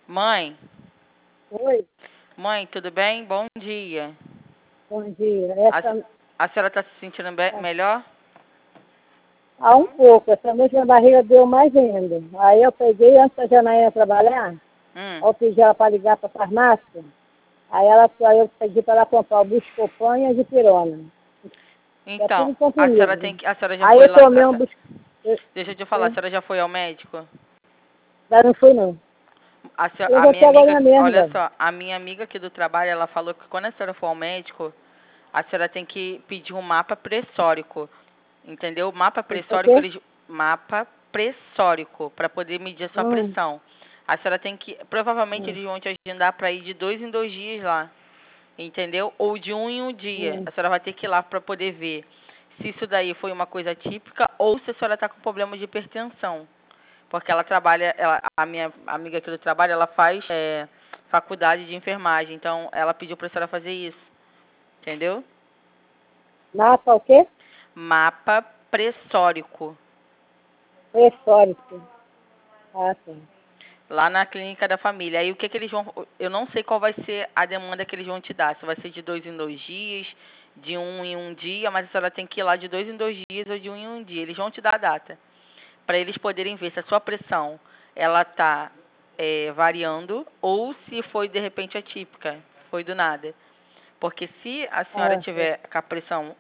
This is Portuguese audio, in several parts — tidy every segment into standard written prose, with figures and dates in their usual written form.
Mãe, Oi, mãe, tudo bem? Bom dia. bom dia. A, a senhora está se sentindo melhor? Há um pouco, essa noite minha barriga deu mais ainda. Aí eu peguei, antes da Janaína trabalhar, eu pedi ela para ligar para a farmácia, aí eu pedi para ela comprar o Buscopan e a Dipirona. É Então, tudo comprimido. a senhora já Aí foi eu lá. tomei um Buscopan. Deixa eu te falar, a senhora já foi ao médico? Mas não fui não. Eu A vou minha ter amiga, agora mesmo, olha velho. só, a minha amiga aqui do trabalho, ela falou que quando a senhora for ao médico, a senhora tem que pedir um mapa pressórico. Entendeu? Mapa pressórico para poder medir a sua pressão. A senhora tem que, provavelmente eles vão te agendar para ir de 2 em 2 dias lá. Entendeu? Ou de 1 em 1 dia. A senhora vai ter que ir lá para poder ver se isso daí foi uma coisa típica ou se a senhora está com problema de hipertensão. Porque ela trabalha, a minha amiga aqui do trabalho, ela faz faculdade de enfermagem. Então, ela pediu para a senhora fazer isso. Entendeu? Mapa o quê? Mapa pressórico. Pressórico. Ah, sim. Lá na clínica da família. Aí o que eles vão. Eu não sei qual vai ser a demanda que eles vão te dar. Se vai ser de 2 em 2 dias, de 1 em 1 dia, mas a senhora tem que ir lá de 2 em 2 dias ou de 1 em 1 dia. Eles vão te dar a data. Para eles poderem ver se a sua pressão ela está variando ou se foi de repente atípica. Foi do nada. Porque se a senhora tiver com a pressão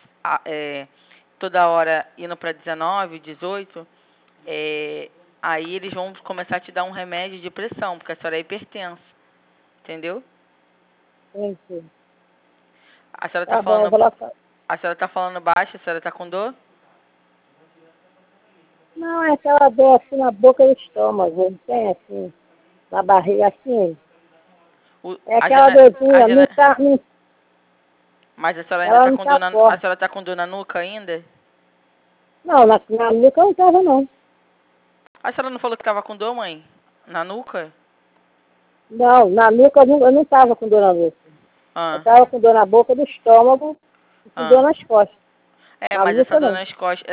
toda hora indo para 19, 18, aí eles vão começar a te dar um remédio de pressão, porque a senhora é hipertensa. Entendeu? Sim. A senhora Tá bom, eu vou lá. A senhora tá falando baixo, a senhora tá com dor? Não, é aquela dor assim na boca do estômago, não tem assim, na barriga assim. É aquela dorzinha, não tá. Mas a senhora ainda tá com dor na. A senhora tá com dor na nuca ainda? Não, na nuca eu não tava não. A senhora não falou que tava com dor, mãe? Na nuca? Não, na nuca eu não tava com dor na nuca. Eu tava com dor na boca do estômago e com dor nas costas. Mas essa dor nas costas,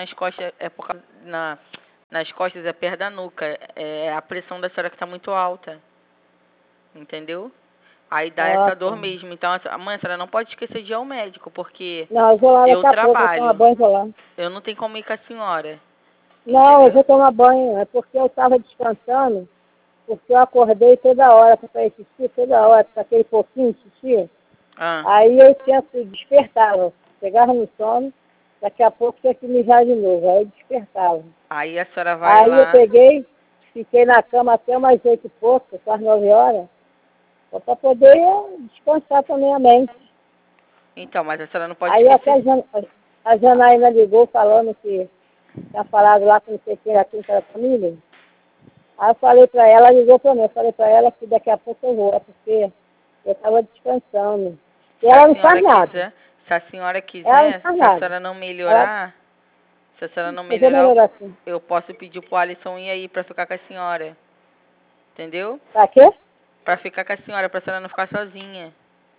é por causa nas costas é perto da nuca. É a pressão da senhora que tá muito alta. Entendeu? Aí dá essa dor mesmo. Então, mãe, a senhora não pode esquecer de ir ao médico, porque não, eu vou lá eu daqui a trabalho. Pouco, eu vou tomar banho e vou lá. Eu não tenho como ir com a senhora. Não, eu vou tomar banho, é porque eu estava descansando, porque eu acordei toda hora para fazer xixi, toda hora, com aquele pouquinho de xixi. Aí eu tinha que despertava, pegava no sono, daqui a pouco tinha que mijar de novo, aí eu despertava. Aí a senhora vai lá. Aí eu peguei, fiquei na cama até umas 8 e pouco, quase 9 horas, só para poder descansar também a mente. Então, mas a senhora não pode aí esquecer. Até a Janaína ligou falando que tinha falado lá com o CT da Clínica da Família. Aí eu falei para ela, ligou para mim, eu falei para ela que daqui a pouco eu vou, porque eu estava descansando. E ela não faz nada. Se a senhora quiser, se a senhora não melhorar, se a senhora não melhorar, eu posso pedir pro Alisson ir aí para ficar com a senhora. Entendeu? Pra quê? Para ficar com a senhora, para a senhora não ficar sozinha.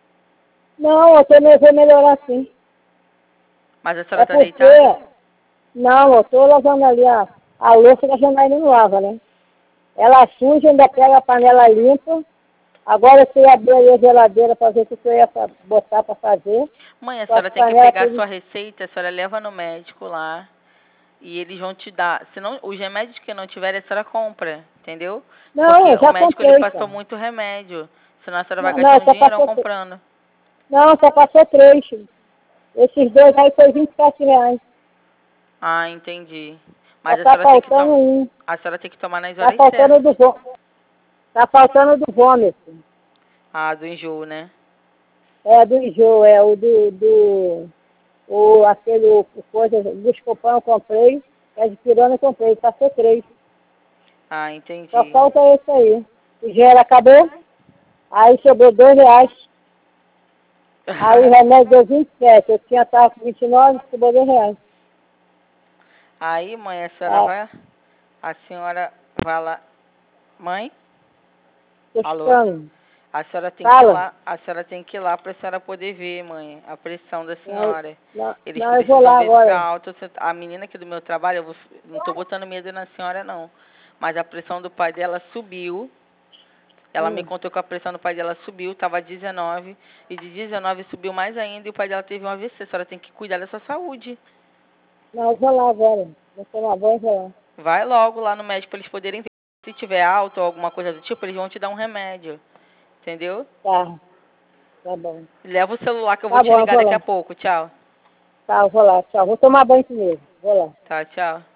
Não, eu também vou melhorar sim. Mas a senhora tá deitada? Não, eu tô lavando ali a louça que a Janaína não lava, né? Ela suja, ainda pega a panela limpa. Agora eu ia abrir ali a geladeira para ver o que eu ia botar para fazer. Mãe, a senhora tem que pegar a sua receita, a senhora leva no médico lá e eles vão te dar. Senão, os remédios que não tiver, a senhora compra, entendeu? Não, porque eu já o médico comprei, ele passou muito remédio. Senão a senhora vai gastar um dinheirão comprando. Não, só passou 3. Esses 2 aí foi R$27. Ah, entendi. Mas a senhora tem que a senhora tem que tomar nas horas certas. Tá faltando do vômito. Ah, do enjoo, né? É, do enjoo, é aquele coisa, Buscopan eu comprei, de pirona eu comprei, passou 3. Ah, entendi. Só falta esse aí. O dinheiro acabou, aí sobrou R$2. Aí o remédio deu 27, eu tinha tava com 29, sobrou R$2. Aí, mãe, a senhora vai lá. Mãe? Alô? A senhora tem que ir lá, a senhora tem que ir lá para a senhora poder ver, mãe, a pressão da senhora. Eles precisam ver se tá alta. A menina aqui do meu trabalho, não estou botando medo na senhora não, mas a pressão do pai dela subiu Ela me contou que a pressão do pai dela subiu, estava 19, e de 19 subiu mais ainda, e o pai dela teve um AVC. A senhora tem que cuidar da sua saúde. Não, eu vou lá agora. Vou tomar banho e vou lá. Vai logo lá no médico para eles poderem ver. Se tiver alto ou alguma coisa do tipo, eles vão te dar um remédio. Entendeu? Tá bom. Leva o celular que eu vou te ligar daqui a pouco. Tchau. Tá, eu vou lá. Tchau. Vou tomar banho primeiro. Vou lá. Tá, tchau.